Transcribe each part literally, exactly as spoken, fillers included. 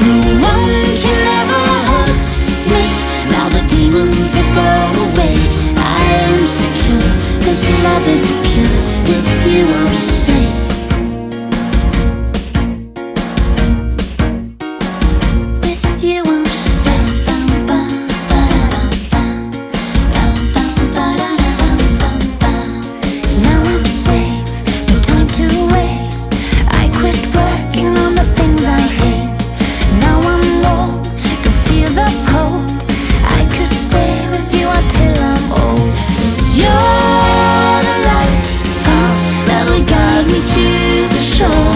No one can ever hurt me. Now the demons have gone away. I am secure, 'cause love is pure. With you I'm safe. With you I'm safe. Now I'm safe, no time to waste. I quit working on the things I hate. Now I'm warm, can feel the cold. I could stay with you until I'm old. You're the lighthouse that'll guide me to the shore.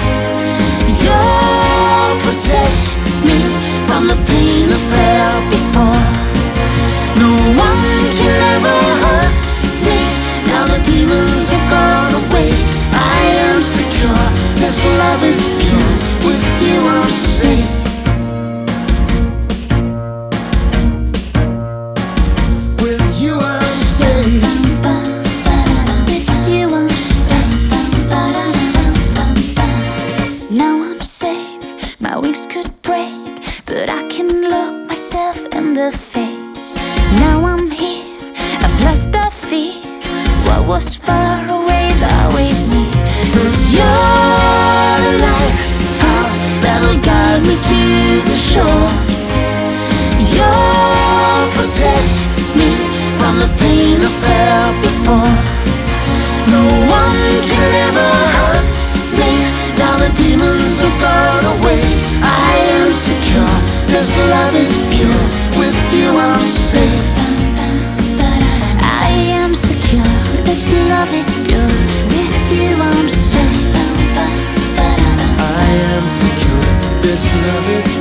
You'll protect me from the pain I felt before. No one can ever hurt me. Now the demons have gone away. I am secure, 'cause love is pure. With you I'm safe. With you I'm safe. With you I'm safe. Now I'm safe. My wings could break, but I can look myself in the face. Now I'm here, I've lost the fear. What was far away is always near. 'Cause you're the lighthouse that'll guide me to the shore. You'll protect me from the pain I felt before. No one can ever hurt me. Now the demons have gone away. I am secure, 'cause love is pure. With you I'm safe. I am secure, 'cause love is pure. With you I'm safe. I am secure, this love is